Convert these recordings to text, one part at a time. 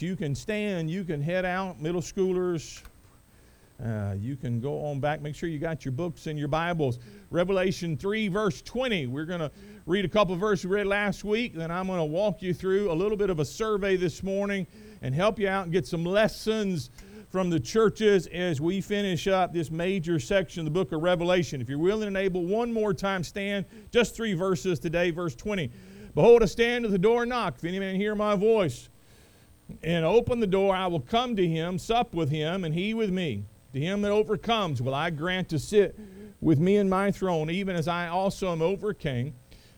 You can stand, you can head out, middle schoolers. You can go on back. Make sure you got your books and your Bibles. Revelation 3, verse 20. We're going to read a couple of verses we read last week. Then I'm going to walk you through a little bit of a survey this morning and help you out and get some lessons from the churches as we finish up this major section of the book of Revelation. If you're willing and able, one more time stand. Just 3 verses today. Verse 20. Behold, I stand at the door and knock. If any man hear my voice and open the door, I will come to him, sup with him, and he with me. To him that overcomes will I grant to sit with me in my throne, even as I also overcame,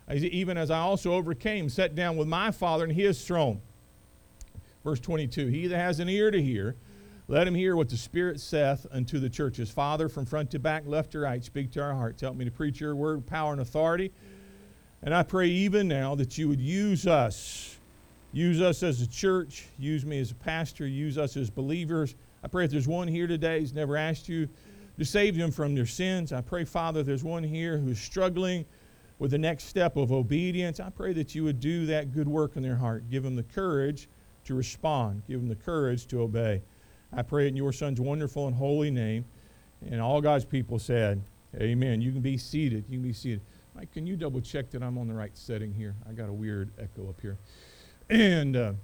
sat down with my Father in his throne. Verse 22, he that has an ear to hear, let him hear what the Spirit saith unto the churches. Father, from front to back, left to right, speak to our hearts. Help me to preach your word with power and authority. And I pray even now that you would use us. Use us as a church. Use me as a pastor. Use us as believers. I pray if there's one here today who's never asked you to save them from their sins. I pray, Father, if there's one here who's struggling with the next step of obedience, I pray that you would do that good work in their heart. Give them the courage to respond. Give them the courage to obey. I pray in your Son's wonderful and holy name. And all God's people said, amen. You can be seated. You can be seated. Mike, can you double check that I'm on the right setting here? I got a weird echo up here. And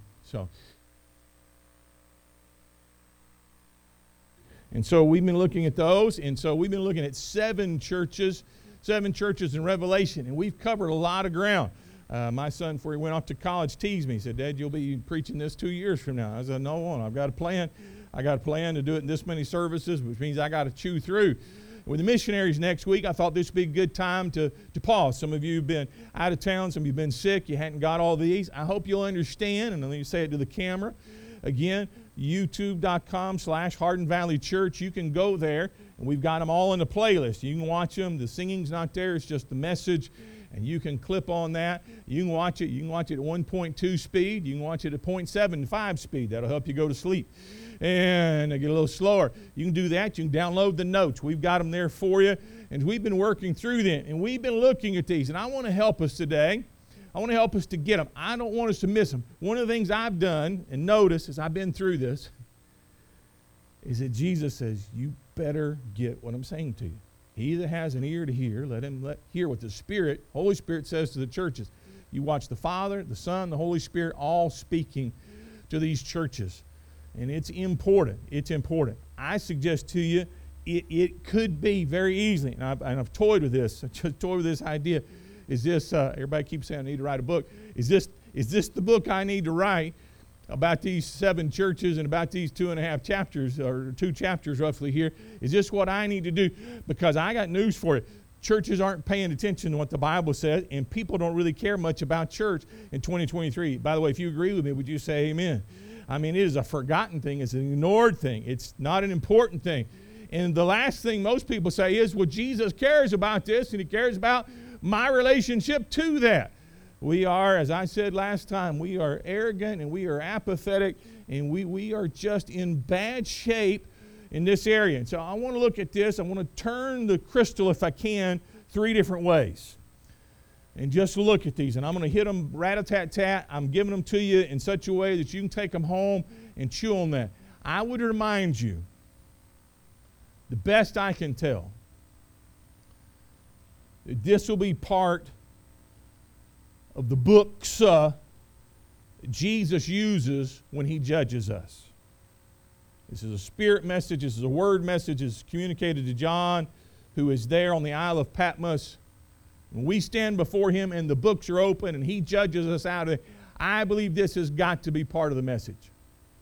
so we've been looking at those. And so we've been looking at 7 churches in Revelation. And we've covered a lot of ground. My son, before he went off to college, teased me. He said, Dad, you'll be preaching this 2 years from now. I said, no, I've got a plan. I got a plan to do it in this many services, which means I got to chew through. With the missionaries next week, I thought this would be a good time to pause. Some of you have been out of town. Some of you have been sick. You hadn't got all these. I hope you'll understand, and let me say it to the camera. Again, youtube.com/Hardin Valley Church. You can go there, and we've got them all in the playlist. You can watch them. The singing's not there. It's just the message, and you can clip on that. You can watch it. You can watch it at 1.2 speed. You can watch it at 0.75 speed. That'll help you go to sleep. And get a little slower. You can do that. You can download the notes. We've got them there for you. And we've been working through them. And we've been looking at these. And I want to help us today. I want to help us to get them. I don't want us to miss them. One of the things I've done and noticed as I've been through this is that Jesus says, you better get what I'm saying to you. He that has an ear to hear, let him hear what the Holy Spirit says to the churches. You watch the Father, the Son, the Holy Spirit all speaking to these churches. And it's important. It's important. I suggest to you, it could be very easily, and I've toyed with this. I just toyed with this idea. Is this, everybody keeps saying I need to write a book. Is this the book I need to write about these 7 churches and about these 2.5 chapters, or 2 chapters roughly here? Is this what I need to do? Because I got news for you. Churches aren't paying attention to what the Bible says, and people don't really care much about church in 2023. By the way, if you agree with me, would you say amen? I mean, it is a forgotten thing. It's an ignored thing. It's not an important thing. And the last thing most people say is, well, Jesus cares about this, and he cares about my relationship to that. We are, as I said last time, we are arrogant, and we are apathetic, and we are just in bad shape in this area. And so I want to look at this. I want to turn the crystal, if I can, 3 different ways. And just look at these. And I'm going to hit them rat-a-tat-tat. I'm giving them to you in such a way that you can take them home and chew on that. I would remind you, the best I can tell, that this will be part of the books Jesus uses when he judges us. This is a spirit message. This is a word message. It's communicated to John, who is there on the Isle of Patmos. When we stand before him and the books are open and he judges us out of it, I believe this has got to be part of the message.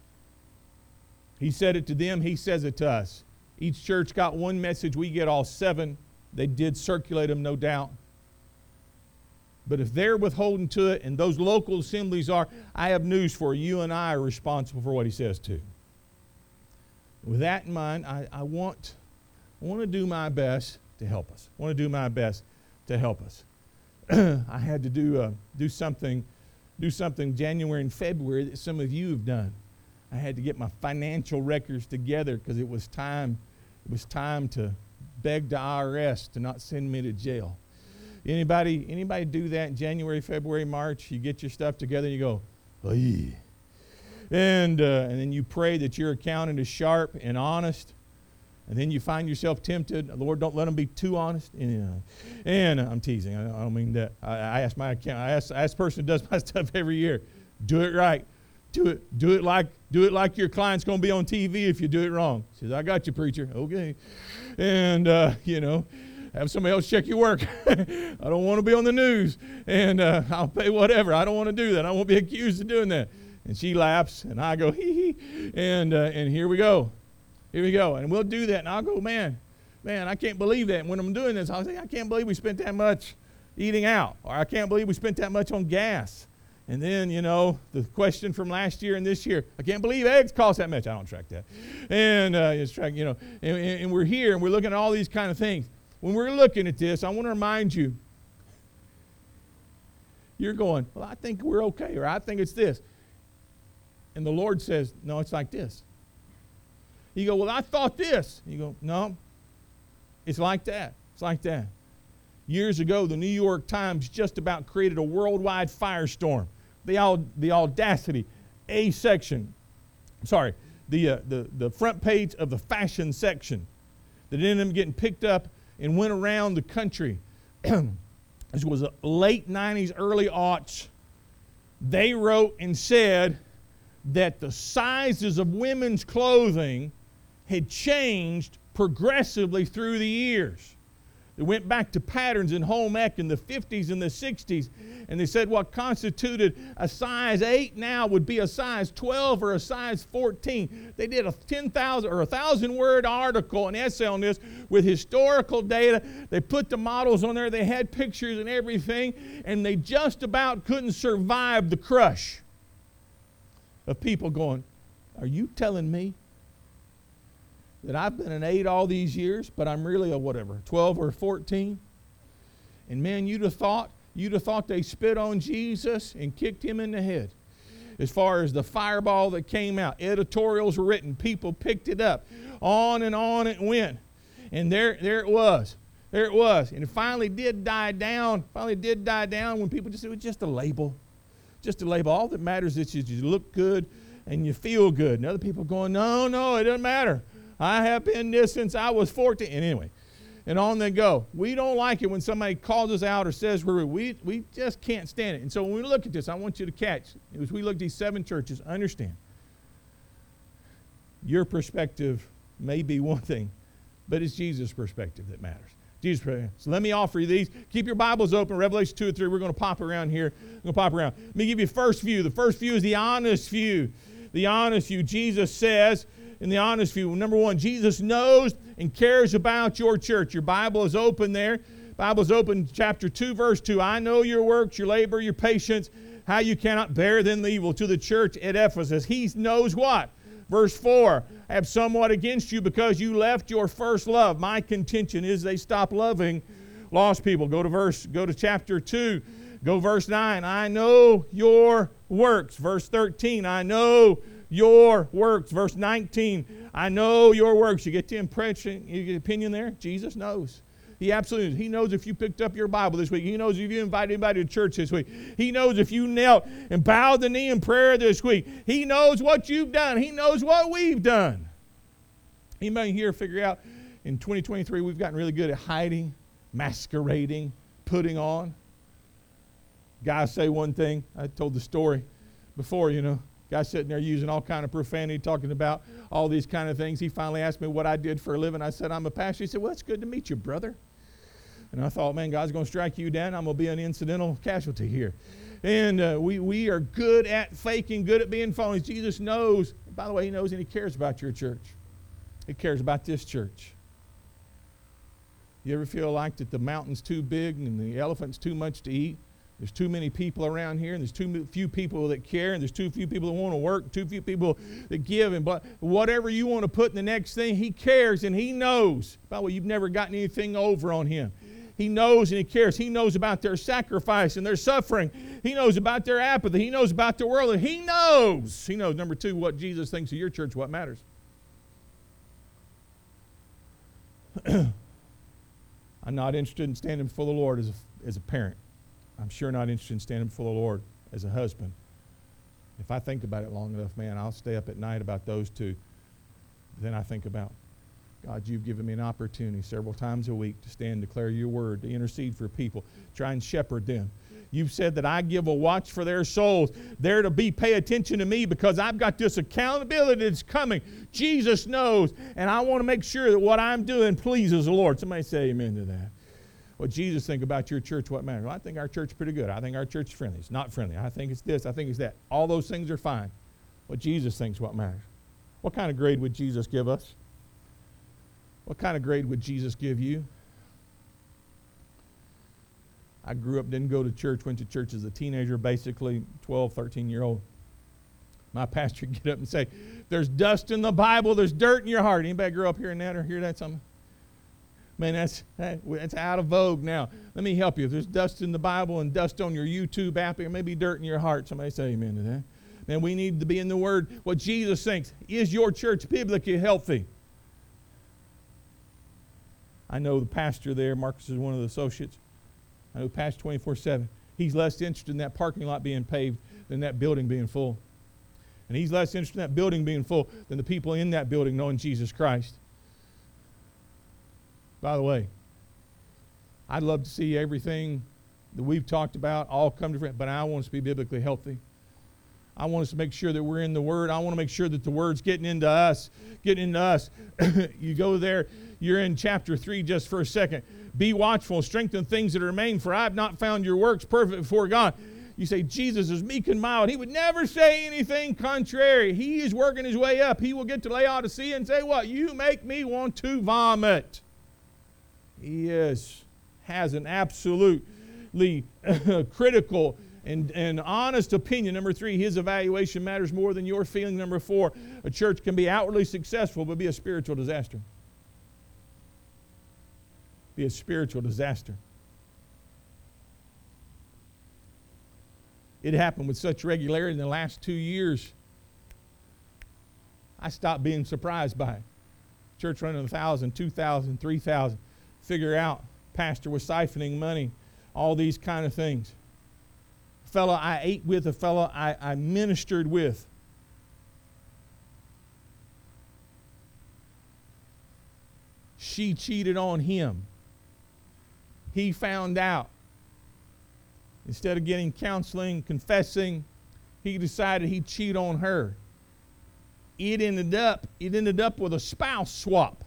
He said it to them. He says it to us. Each church got one message. We get all 7. They did circulate them, no doubt. But if they're withholding to it, and those local assemblies are, I have news for you. You and I are responsible for what he says too. With that in mind, I want to do my best to help us. I want to do my best to help us. I had to do something January and February that some of you have done. I had to get my financial records together because it was time to beg the IRS to not send me to jail. Anybody do that in January, February, March? You get your stuff together and you go, "Oy." And then you pray that your accountant is sharp and honest. And then you find yourself tempted. Lord, don't let them be too honest. And I'm teasing. I don't mean that. I ask my accountant. I ask the person who does my stuff every year. Do it right. Do it like your client's going to be on TV if you do it wrong. He says, I got you, preacher. Okay. And, have somebody else check your work. I don't want to be on the news. And I'll pay whatever. I don't want to do that. I won't be accused of doing that. And she laughs, and I go, hee hee. And here we go. Here we go. And we'll do that. And I'll go, man, I can't believe that. And when I'm doing this, I'll say, I can't believe we spent that much eating out. Or I can't believe we spent that much on gas. And then, the question from last year and this year, I can't believe eggs cost that much. I don't track that. And it's track, and we're here and we're looking at all these kind of things. When we're looking at this, I want to remind you, you're going, well, I think we're okay, or I think it's this. And the Lord says, no, it's like this. You go, well, I thought this. You go, no, it's like that. It's like that. Years ago, the New York Times just about created a worldwide firestorm. The audacity, the front page of the fashion section that ended up getting picked up and went around the country. This was a late 90s, early aughts. They wrote and said that the sizes of women's clothing had changed progressively through the years. They went back to patterns in home ec in the 50s and the 60s, and they said what constituted a size 8 now would be a size 12 or a size 14. They did a 10,000 or 1,000-word article, an essay on this with historical data. They put the models on there. They had pictures and everything, and they just about couldn't survive the crush of people going, are you telling me that I've been an 8 all these years, but I'm really a 12 or 14? And man, you'd have thought they spit on Jesus and kicked him in the head. As far as the fireball that came out, editorials were written, people picked it up, on it went. And there it was. There it was. And it finally did die down when people just said, it was just a label. Just a label. All that matters is that you look good and you feel good. And other people going, no, it doesn't matter. I have been this since I was 14. And anyway, and on they go. We don't like it when somebody calls us out or says we just can't stand it. And so when we look at this, I want you to catch, as we look at these 7 churches, understand, your perspective may be one thing, but it's Jesus' perspective that matters. Jesus' perspective. So let me offer you these. Keep your Bibles open. Revelation 2 and 3. We're going to pop around here. Let me give you first view. The first view is the honest view. The honest view. Jesus says, in the honest view, number 1, Jesus knows and cares about your church. Your Bible is open there. Bible's open, chapter 2, verse 2. I know your works, your labor, your patience, how you cannot bear them the evil. To the church at Ephesus, he knows what? Verse 4, I have somewhat against you because you left your first love. My contention is they stop loving lost people. Go to chapter 2. Go verse 9. I know your works. Verse 13. I know your works. Verse 19. I know your works. You get the impression, you get the opinion there? Jesus knows. He absolutely knows. He knows if you picked up your Bible this week. He knows if you invited anybody to church this week. He knows if you knelt and bowed the knee in prayer this week. He knows what you've done. He knows what we've done. Anybody here figure out in 2023 we've gotten really good at hiding, masquerading, putting on? Guys say one thing. I told the story before, guy sitting there using all kind of profanity, talking about all these kind of things. He finally asked me what I did for a living. I said, I'm a pastor. He said, well, it's good to meet you, brother. And I thought, man, God's going to strike you down. I'm going to be an incidental casualty here. And we are good at faking, good at being phonies. Jesus knows. By the way, he knows and he cares about your church. He cares about this church. You ever feel like that the mountain's too big and the elephant's too much to eat? There's too many people around here, and there's too few people that care, and there's too few people that want to work, too few people that give. And but whatever you want to put in the next thing, he cares and he knows. By the way, you've never gotten anything over on him. He knows and he cares. He knows about their sacrifice and their suffering. He knows about their apathy. He knows about their world. He knows. He knows, number 2, what Jesus thinks of your church, what matters. I'm not interested in standing before the Lord as a parent. I'm sure not interested in standing before the Lord as a husband. If I think about it long enough, man, I'll stay up at night about those two. Then I think about, God, you've given me an opportunity several times a week to stand and declare your word, to intercede for people, try and shepherd them. You've said that I give a watch for their souls. They're to pay attention to me because I've got this accountability that's coming. Jesus knows, and I want to make sure that what I'm doing pleases the Lord. Somebody say amen to that. What Jesus think about your church, what matters? Well, I think our church is pretty good. I think our church is friendly. It's not friendly. I think it's this. I think it's that. All those things are fine. What Jesus thinks what matters. What kind of grade would Jesus give us? What kind of grade would Jesus give you? I grew up, didn't go to church, went to church as a teenager, basically 12, 13-year-old. My pastor would get up and say, there's dust in the Bible, there's dirt in your heart. Anybody grow up hearing that or hear that something? Man, that's out of vogue now. Let me help you. If there's dust in the Bible and dust on your YouTube app, there may be dirt in your heart. Somebody say amen to that. Man, we need to be in the Word. What Jesus thinks, is your church biblically healthy? I know the pastor there, Marcus is one of the associates. I know Pastor 24/7. He's less interested in that parking lot being paved than that building being full. And he's less interested in that building being full than the people in that building knowing Jesus Christ. By the way, I'd love to see everything that we've talked about all come to fruition, but I want us to be biblically healthy. I want us to make sure that we're in the Word. I want to make sure that the Word's getting into us. You go there, you're in chapter 3 just for a second. Be watchful, strengthen things that remain, for I have not found your works perfect before God. You say, Jesus is meek and mild. He would never say anything contrary. He is working his way up. He will get to Laodicea and say, what? You make me want to vomit. He has an absolutely critical and honest opinion. Number 3, his evaluation matters more than your feeling. Number 4, a church can be outwardly successful but be a spiritual disaster. Be a spiritual disaster. It happened with such regularity in the last 2 years. I stopped being surprised by it. Church running 1,000, 2,000, 3,000. Figure out, pastor was siphoning money, all these kind of things. A fellow I ate with, a fellow I ministered with. She cheated on him. He found out. Instead of getting counseling, confessing, he decided he'd cheat on her. It ended up with a spouse swap.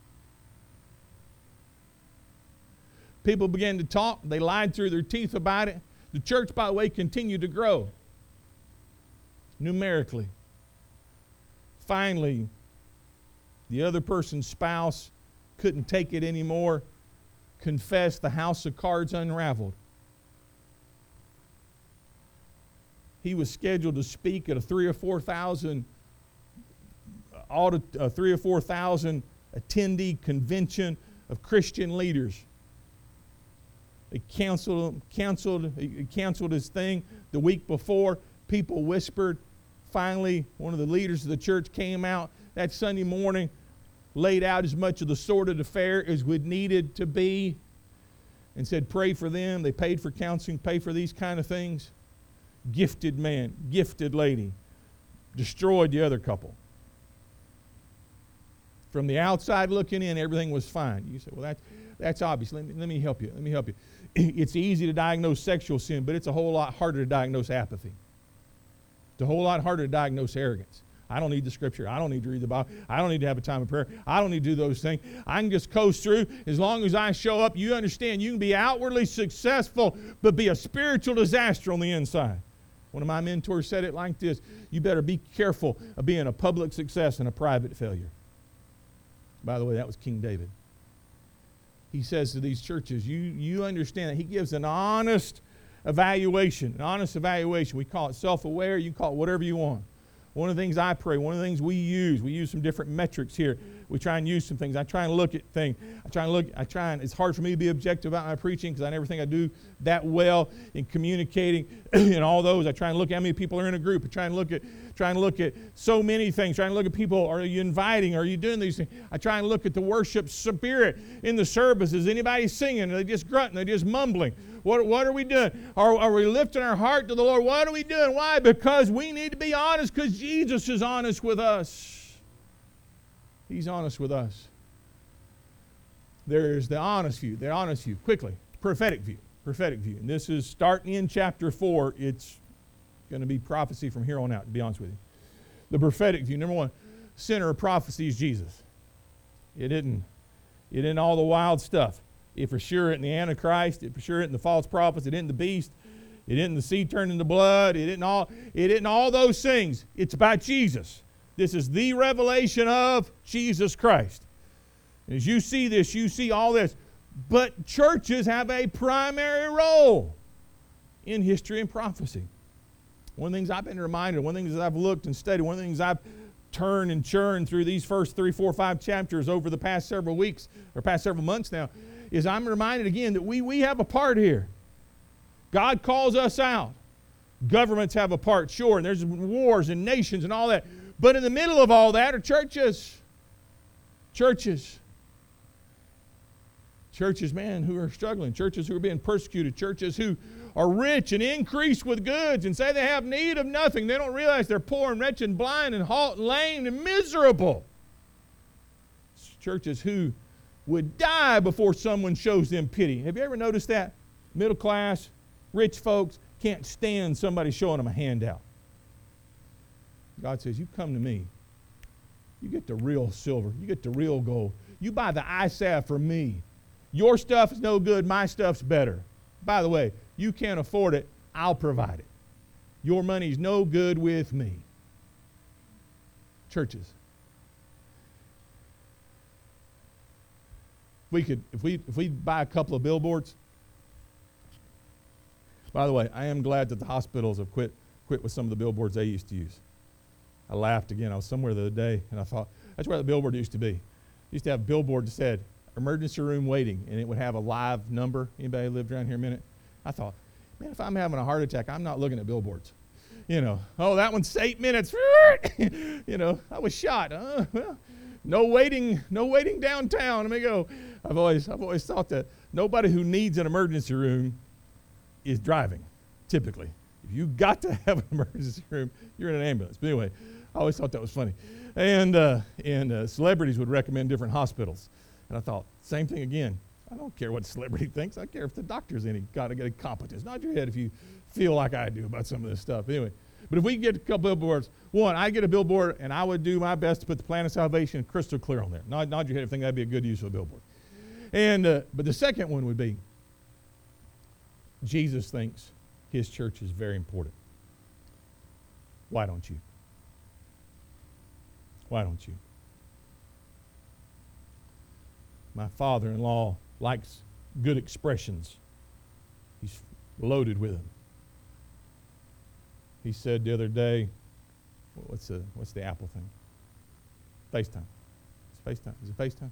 People began to talk. They lied through their teeth about it. The church, by the way, continued to grow numerically. Finally, the other person's spouse couldn't take it anymore, confessed, the house of cards unraveled. He was scheduled to speak at a 3,000 or 4,000 attendee convention of Christian leaders. They canceled his thing the week before. People whispered. Finally, one of the leaders of the church came out that Sunday morning, laid out as much of the sordid affair as would needed to be, and said, pray for them. They paid for counseling, pay for these kind of things. Gifted man, gifted lady, destroyed the other couple. From the outside looking in, everything was fine. You say, well, that's obvious. Let me help you. It's easy to diagnose sexual sin, but it's a whole lot harder to diagnose apathy. It's a whole lot harder to diagnose arrogance. I don't need the Scripture. I don't need to read the Bible. I don't need to have a time of prayer. I don't need to do those things. I can just coast through. As long as I show up, you understand, you can be outwardly successful, but be a spiritual disaster on the inside. One of my mentors said it like this: you better be careful of being a public success and a private failure. By the way, that was King David. He says to these churches, you understand that he gives an honest evaluation. We call it self-aware. You call it whatever you want. One of the things I pray, one of the things we use some different metrics here. we try and use some things. I try and look at things. It's hard for me to be objective about my preaching because I never think I do that well in communicating in all those. I try and look at how many people are in a group. I try and look at so many things. Try and look at people. Are you inviting? Are you doing these things? I try and look at the worship spirit in the service. Is anybody singing? Are they just grunting? Are they just mumbling? What are we doing? Are we lifting our heart to the Lord? What are we doing? Why? Because we need to be honest because Jesus is honest with us. He's honest with us. There's the honest view. Quickly. Prophetic view. And this is starting in chapter 4. It's going to be prophecy from here on out, to be honest with you. The prophetic view. Number one, center of prophecy is Jesus. It isn't all the wild stuff. It for sure isn't the Antichrist. It for sure isn't the false prophets. It isn't the beast. It isn't the sea turned into blood. It isn't all those things. It's about Jesus. This is the revelation of Jesus Christ. As you see this, you see all this. But churches have a primary role in history and prophecy. One of the things I've been reminded, one of the things that I've looked and studied, one of the things I've turned and churned through these first 3, 4, 5 chapters over the past several weeks, or past several months now, is I'm reminded again that we have a part here. God calls us out. Governments have a part, sure, and there's wars and nations and all that. But in the middle of all that are churches. Churches, man, who are struggling. Churches who are being persecuted. Churches who are rich and increased with goods and say they have need of nothing. They don't realize they're poor and wretched and blind and halt and lame and miserable. Churches who would die before someone shows them pity. Have you ever noticed that? Middle class, rich folks can't stand somebody showing them a handout. God says, you come to me. You get the real silver. You get the real gold. You buy the eye salve from me. Your stuff is no good. My stuff's better. By the way, you can't afford it. I'll provide it. Your money's no good with me. Churches. If we buy a couple of billboards. By the way, I am glad that the hospitals have quit with some of the billboards they used to use. I laughed again. I was somewhere the other day, and I thought, that's where the billboard used to be. Used to have a billboard that said, emergency room waiting, and it would have a live number. Anybody lived around here a minute? I thought, man, if I'm having a heart attack, I'm not looking at billboards. Oh, that one's 8 minutes. I was shot. Well, no waiting downtown. Let me go. I've always thought that nobody who needs an emergency room is driving, typically. If you got to have an emergency room, you're in an ambulance. But anyway, I always thought that was funny. And celebrities would recommend different hospitals. And I thought, same thing again. I don't care what the celebrity thinks. I care if the doctor's got to get a competence. Nod your head if you feel like I do about some of this stuff. Anyway, but if we get a couple billboards, one, I get a billboard, and I would do my best to put the plan of salvation crystal clear on there. Nod your head if you think that'd be a good use of a billboard. And but the second one would be, Jesus thinks his church is very important. Why don't you? Why don't you? My father-in-law likes good expressions. He's loaded with them. He said the other day, what's the Apple thing? FaceTime. It's FaceTime. Is it FaceTime?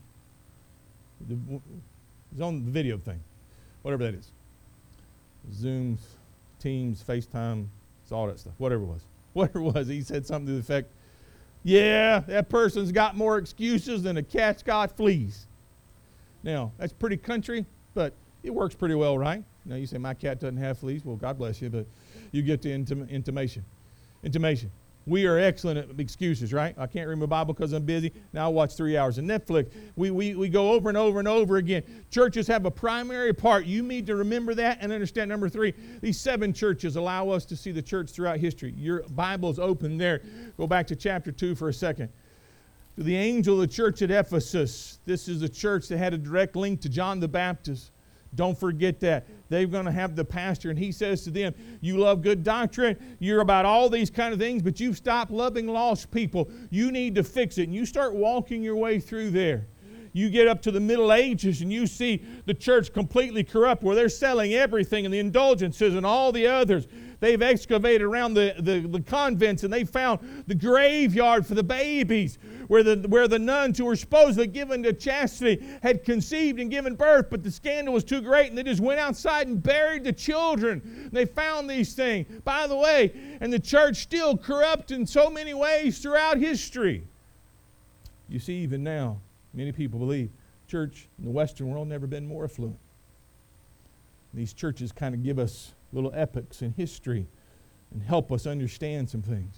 It's on the video thing. Whatever that is. Zoom, Teams, FaceTime, it's all that stuff. Whatever it was, he said something to the effect, yeah, that person's got more excuses than a cat's got fleas. Now, that's pretty country, but it works pretty well, right? Now, you say, my cat doesn't have fleas. Well, God bless you, but you get the intimation. We are excellent at excuses, right? I can't read my Bible because I'm busy. Now I watch 3 hours of Netflix. We go over and over and over again. Churches have a primary part. You need to remember that and understand. Number 3, these 7 churches allow us to see the church throughout history. Your Bible's open there. Go back to chapter 2 for a second. To the angel of the church at Ephesus. This is a church that had a direct link to John the Baptist. Don't forget that. They're going to have the pastor, and he says to them, you love good doctrine, you're about all these kind of things, but you've stopped loving lost people. You need to fix it. And you start walking your way through there. You get up to the Middle Ages, and you see the church completely corrupt, where they're selling everything and the indulgences and all the others. They've excavated around the convents, and they found the graveyard for the babies, where the nuns who were supposedly given to chastity had conceived and given birth, but the scandal was too great, and they just went outside and buried the children. They found these things. By the way, and the church still corrupt in so many ways throughout history. You see, even now, many people believe church in the Western world never been more affluent. These churches kind of give us little epochs in history and help us understand some things.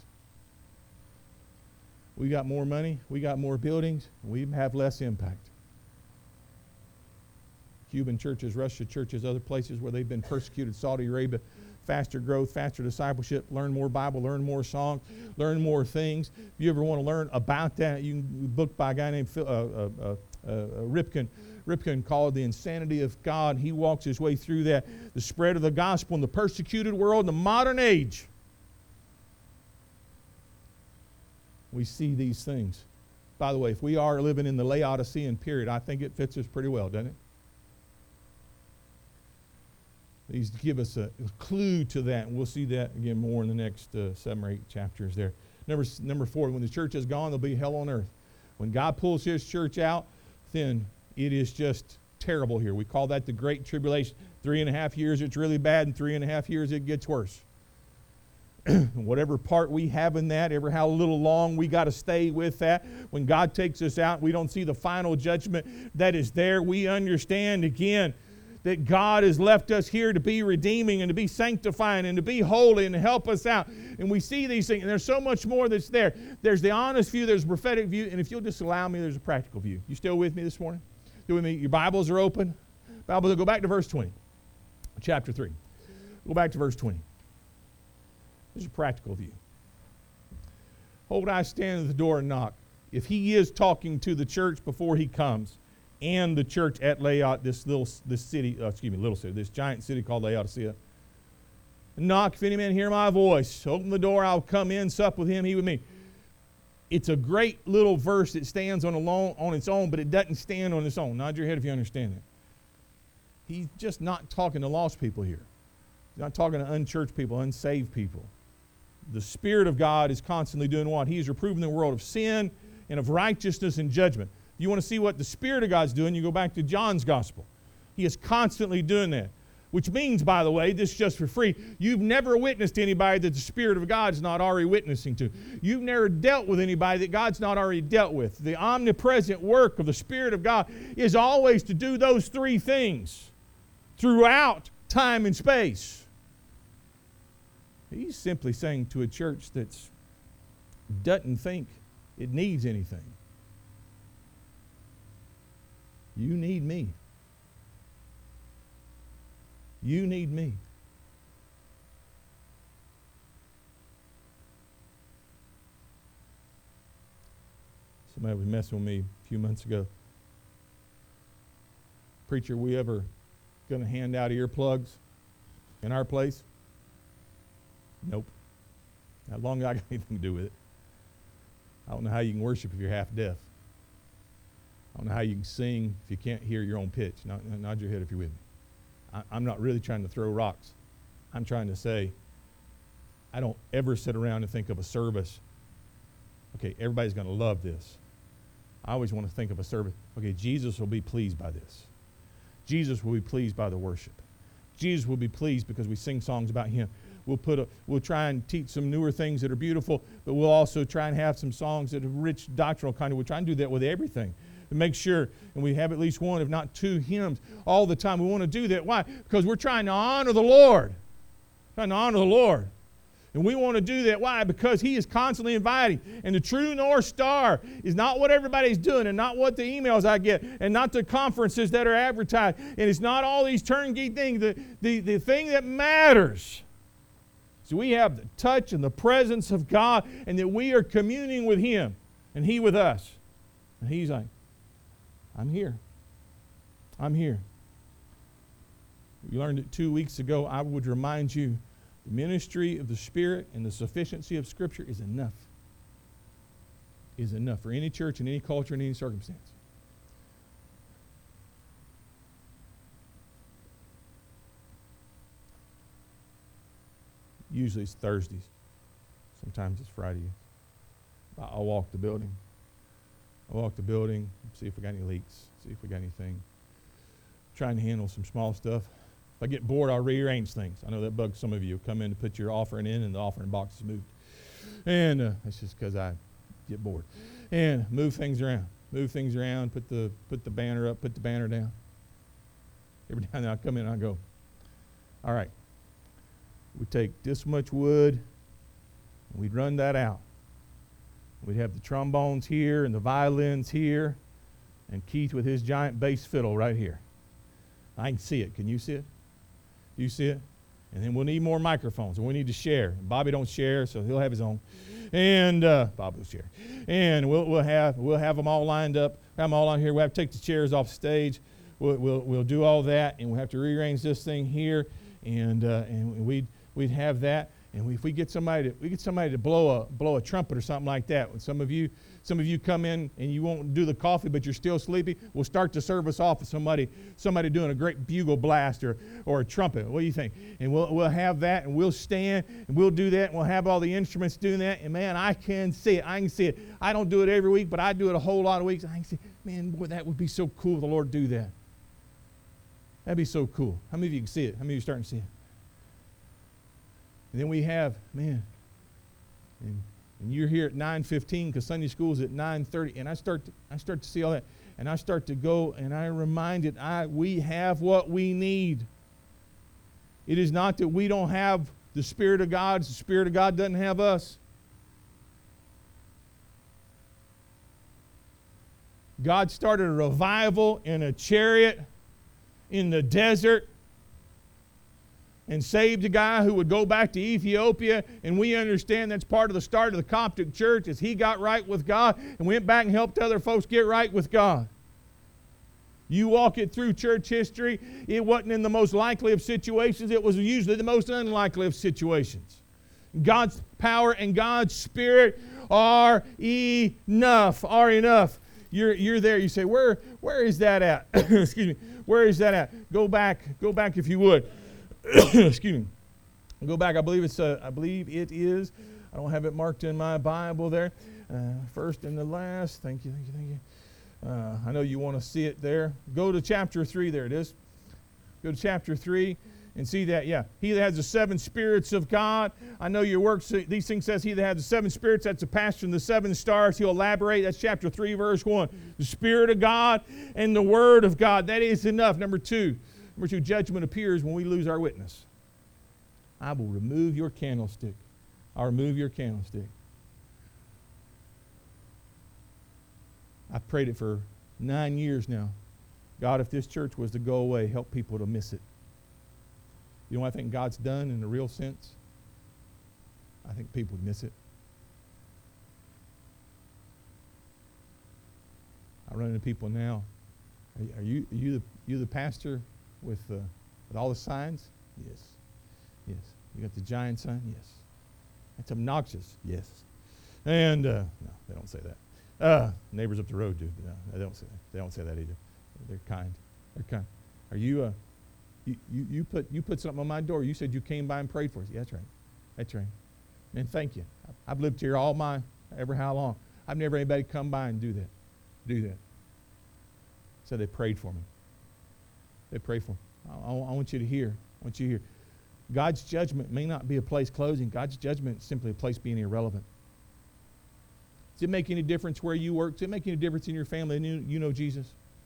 We got more money, we got more buildings, we have less impact. Cuban churches, Russia churches, other places where they've been persecuted, Saudi Arabia, faster growth, faster discipleship, learn more Bible, learn more songs, learn more things. If you ever want to learn about that, you can book by a guy named Ripken called The Insanity of God. He walks his way through that, the spread of the gospel in the persecuted world in the modern age. We see these things. By the way, if we are living in the Laodicean period, I think it fits us pretty well, doesn't it? These give us a clue to that, and we'll see that again more in the next 7 or 8 chapters there. Number 4, when the church is gone, there'll be hell on earth. When God pulls His church out, then it is just terrible here. We call that the Great Tribulation. 3.5 years it's really bad, and 3.5 years it gets worse. Whatever part we have in that, ever how little long we got to stay with that. When God takes us out, we don't see the final judgment that is there. We understand again that God has left us here to be redeeming and to be sanctifying and to be holy and to help us out. And we see these things, and there's so much more that's there. There's the honest view, there's the prophetic view, and if you'll just allow me, there's a practical view. You still with me this morning? Still with me? Your Bibles are open. Bibles, go back to verse 20, chapter 3. Go back to verse 20. There's a practical view. Behold, I stand at the door and knock. If He is talking to the church before He comes, and the church at this giant city called Laodicea. Knock, if any man hear my voice, open the door, I'll come in, sup with him, he with me. It's a great little verse that stands on its own, but it doesn't stand on its own. Nod your head if you understand that. He's just not talking to lost people here. He's not talking to unchurched people, unsaved people. The Spirit of God is constantly doing what? He is reproving the world of sin and of righteousness and judgment. You want to see what the Spirit of God's doing, you go back to John's Gospel. He is constantly doing that. Which means, by the way, this is just for free, you've never witnessed to anybody that the Spirit of God is not already witnessing to. You've never dealt with anybody that God's not already dealt with. The omnipresent work of the Spirit of God is always to do those 3 things throughout time and space. He's simply saying to a church that doesn't think it needs anything, you need me. You need me. Somebody was messing with me a few months ago. Preacher, we ever going to hand out earplugs in our place? Nope. Not long as I got anything to do with it. I don't know how you can worship if you're half deaf. I don't know how you can sing if you can't hear your own pitch. Nod your head if you're with me. I'm not really trying to throw rocks. I'm trying to say, I don't ever sit around and think of a service. Okay, everybody's going to love this. I always want to think of a service. Okay, Jesus will be pleased by this. Jesus will be pleased by the worship. Jesus will be pleased because we sing songs about Him. We'll try and teach some newer things that are beautiful, but we'll also try and have some songs that are rich doctrinal kind of. We'll try and do that with everything. To make sure, and we have at least 1, if not 2 hymns all the time. We want to do that. Why? Because we're trying to honor the Lord. Trying to honor the Lord. And we want to do that. Why? Because He is constantly inviting. And the true North Star is not what everybody's doing and not what the emails I get and not the conferences that are advertised. And it's not all these turnkey things. The thing that matters is we have the touch and the presence of God and that we are communing with Him and He with us. And He's like, I'm here. I'm here. We learned it 2 weeks ago. I would remind you, the ministry of the Spirit and the sufficiency of Scripture is enough. Is enough for any church in any culture in any circumstance. Usually it's Thursdays. Sometimes it's Friday. I'll walk the building. I walk the building, see if we got any leaks, see if we got anything. Trying to handle some small stuff. If I get bored, I'll rearrange things. I know that bugs some of you. Come in to put your offering in, and the offering box is moved. And that's just because I get bored. And move things around. Move things around. Put the banner up. Put the banner down. Every now and then I'll come in and I'll go, all right, we take this much wood, and we'd run that out. We'd have the trombones here and the violins here, and Keith with his giant bass fiddle right here. I can see it. Can you see it? You see it? And then we'll need more microphones, and we need to share. Bobby don't share, so he'll have his own. And Bobby will share. And we'll have them all lined up. Have them all on here. We'll have to take the chairs off stage. We'll do all that, and we'll have to rearrange this thing here, and we'd have that. And if we get somebody to blow a trumpet or something like that, when some of you come in and you won't do the coffee, but you're still sleepy, we'll start the service off with somebody doing a great bugle blast or a trumpet. What do you think? And we'll have that, and we'll stand and we'll do that, and we'll have all the instruments doing that. And man, I can see it. I can see it. I don't do it every week, but I do it a whole lot of weeks. I can see, man, boy, that would be so cool if the Lord do that. That'd be so cool. How many of you can see it? How many of you are starting to see it? And then we have, man, and you're here at 9:15 because Sunday school is at 9:30, and I start to see all that, and I start to go, and I'm reminded we have what we need. It is not that we don't have the Spirit of God. The Spirit of God doesn't have us. God started a revival in a chariot in the desert and saved a guy who would go back to Ethiopia, and we understand that's part of the start of the Coptic church as he got right with God and went back and helped other folks get right with God. You walk it through church history, it wasn't in the most likely of situations, it was usually the most unlikely of situations. God's power and God's Spirit are enough. You're there, you say, where is that at? Excuse me, where is that at? Go back if you would. Excuse me. Go back. I believe it is. I don't have it marked in my Bible there. First and the last. Thank you. I know you want to see it there. Go to chapter 3. There it is. Go to chapter 3 and see that. Yeah, he that has the 7 spirits of God. I know your works. These things says he that has the 7 spirits. That's the pastor and the 7 stars. He'll elaborate. That's chapter 3, verse 1. The Spirit of God and the Word of God. That is enough. Number 2, judgment appears when we lose our witness. I will remove your candlestick. I'll remove your candlestick. I've prayed it for 9 years now. God, if this church was to go away, help people to miss it. You know what I think God's done in the real sense? I think people would miss it. I run into people now. Are you the pastor with all the signs? Yes. You got the giant sign? Yes. That's obnoxious. Yes. And no, they don't say that. Neighbors up the road do. No, they don't say that. They don't say that either. They're kind. Are you you put something on my door? You said you came by and prayed for us. Yeah, that's right. And thank you. I've lived here ever how long. I've never had anybody come by and do that. So they prayed for me. They prayed for me. I want you to hear. God's judgment may not be a place closing. God's judgment is simply a place being irrelevant. Does it make any difference where you work? Does it make any difference in your family and you know Jesus?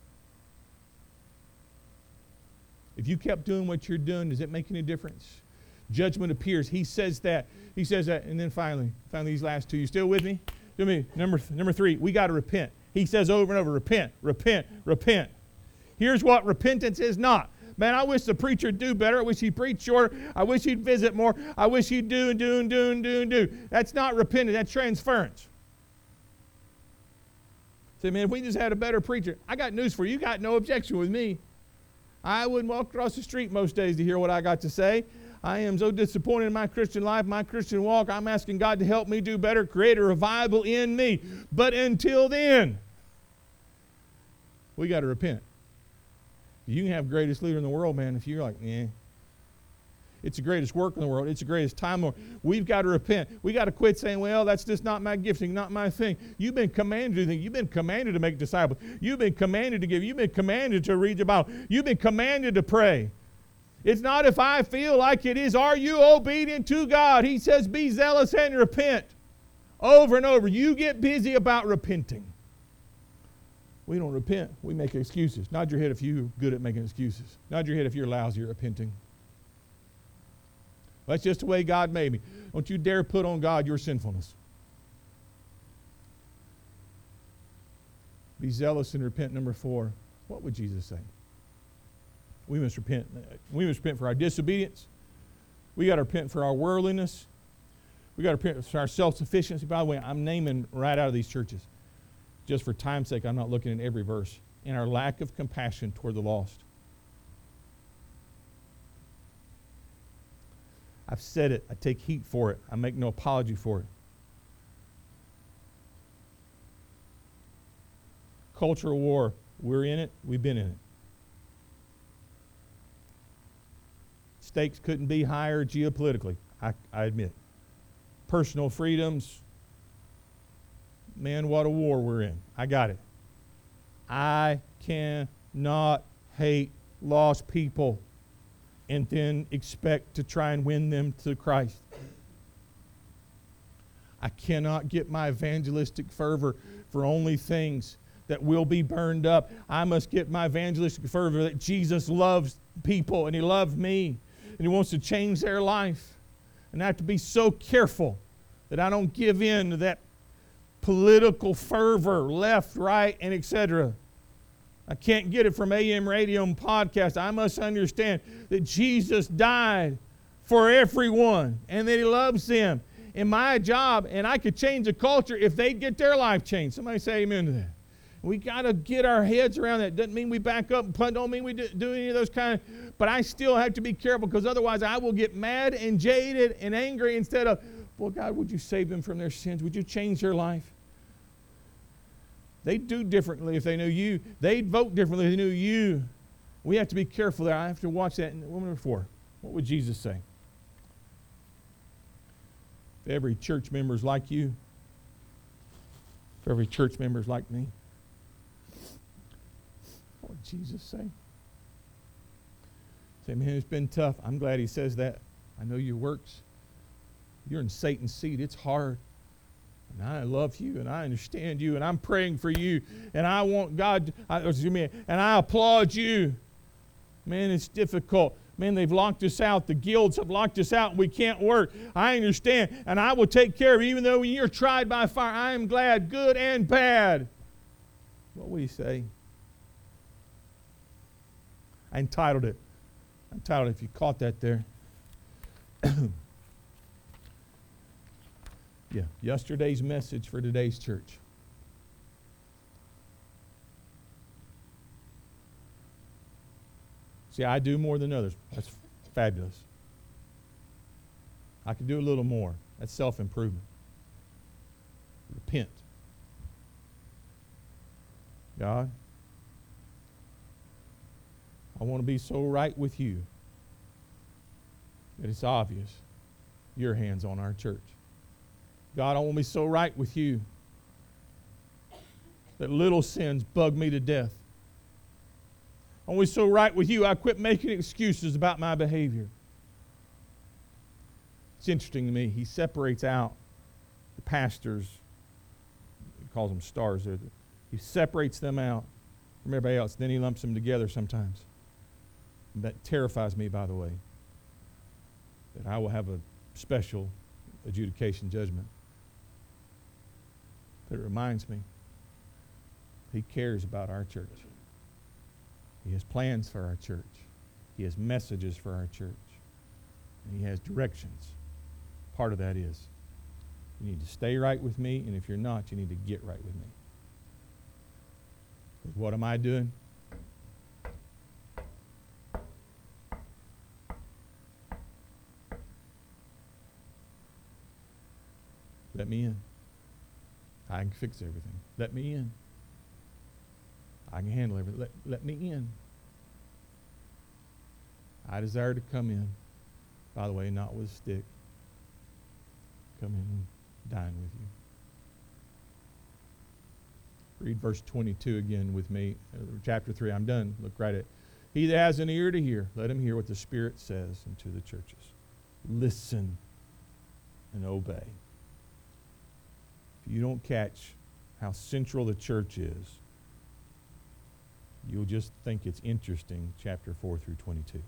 If you kept doing what you're doing, does it make any difference? Judgment appears. He says that. And then finally these last two. You still with me? Number 3, we got to repent. He says over and over, repent. Here's what repentance is not. Man, I wish the preacher would do better. I wish he'd preach shorter. I wish he'd visit more. I wish he'd do. That's not repentance. That's transference. Say, man, if we just had a better preacher, I got news for you. You got no objection with me. I wouldn't walk across the street most days to hear what I got to say. I am so disappointed in my Christian life, my Christian walk. I'm asking God to help me do better, create a revival in me. But until then, we got to repent. You can have the greatest leader in the world, man, if you're like, It's the greatest work in the world. It's the greatest time in the world. We've got to repent. We got to quit saying, well, that's just not my gifting, not my thing. You've been commanded to do things. You've been commanded to make disciples. You've been commanded to give. You've been commanded to read the Bible. You've been commanded to pray. It's not if I feel like it is. Are you obedient to God? He says, be zealous and repent. Over and over. You get busy about repenting. We don't repent. We make excuses. Nod your head if you're good at making excuses. Nod your head if you're lousy at repenting. That's just the way God made me. Don't you dare put on God your sinfulness. Be zealous and repent. Number 4. What would Jesus say? We must repent. We must repent for our disobedience. We got to repent for our worldliness. We got to repent for our self-sufficiency. By the way, I'm naming right out of these churches. Just for time's sake, I'm not looking at every verse. And our lack of compassion toward the lost. I've said it. I take heat for it. I make no apology for it. Cultural war. We're in it. We've been in it. Stakes couldn't be higher geopolitically. I admit. Personal freedoms. Man, what a war we're in. I got it. I cannot hate lost people and then expect to try and win them to Christ. I cannot get my evangelistic fervor for only things that will be burned up. I must get my evangelistic fervor that Jesus loves people and He loves me and He wants to change their life. And I have to be so careful that I don't give in to that political fervor, left, right, and etc. I can't get it from AM radio and podcast. I must understand that Jesus died for everyone and that He loves them. And my job, and I could change the culture if they get their life changed. Somebody say amen to that. We got to get our heads around that. Doesn't mean we back up and punt. Don't mean we do any of those kind of. But I still have to be careful because otherwise I will get mad and jaded and angry instead of, well, God, would you save them from their sins? Would you change their life? They'd do differently if they knew you. They'd vote differently if they knew you. We have to be careful there. I have to watch that. Number 4, what would Jesus say? If every church member is like you, if every church member is like me, what would Jesus say? Say, man, it's been tough. I'm glad He says that. I know your works. You're in Satan's seat. It's hard. And I love you, and I understand you, and I'm praying for you, and I want God, and I applaud you. Man, it's difficult. Man, they've locked us out. The guilds have locked us out, and we can't work. I understand, and I will take care of you, even though when you're tried by fire. I am glad, good and bad. What would He say? I entitled it, if you caught that there. Yeah, yesterday's message for today's church. See, I do more than others. That's fabulous. I can do a little more. That's self-improvement. Repent. God, I want to be so right with you that it's obvious your hand's on our church. God, I want to be so right with you that little sins bug me to death. I want to be so right with you, I quit making excuses about my behavior. It's interesting to me. He separates out the pastors. He calls them stars. He separates them out from everybody else. Then He lumps them together sometimes. That terrifies me, by the way, that I will have a special adjudication judgment. But it reminds me, He cares about our church. He has plans for our church. He has messages for our church. And He has directions. Part of that is, you need to stay right with me, and if you're not, you need to get right with me. Because what am I doing? Let me in. I can fix everything. Let me in. I can handle everything. Let me in. I desire to come in. By the way, not with a stick. Come in and dine with you. Read verse 22 again with me. Chapter 3, I'm done. Look right at it. He that has an ear to hear, let him hear what the Spirit says unto the churches. Listen and obey. If you don't catch how central the church is, you'll just think it's interesting, chapter 4 through 22.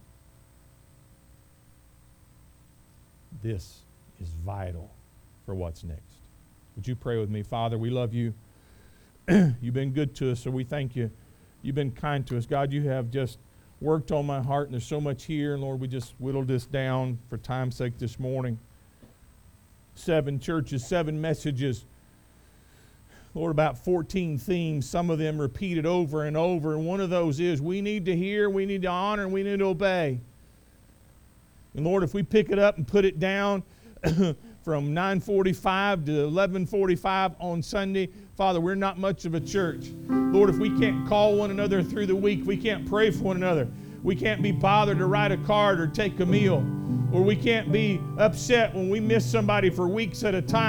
This is vital for what's next. Would you pray with me? Father, we love you. You've been good to us, so we thank you. You've been kind to us. God, you have just worked on my heart, and there's so much here. And Lord, we just whittled this down for time's sake this morning. 7 churches, 7 messages. Lord, about 14 themes, some of them repeated over and over. And one of those is we need to hear, we need to honor, and we need to obey. And Lord, if we pick it up and put it down from 9:45 to 11:45 on Sunday, Father, we're not much of a church. Lord, if we can't call one another through the week, we can't pray for one another, we can't be bothered to write a card or take a meal, or we can't be upset when we miss somebody for weeks at a time,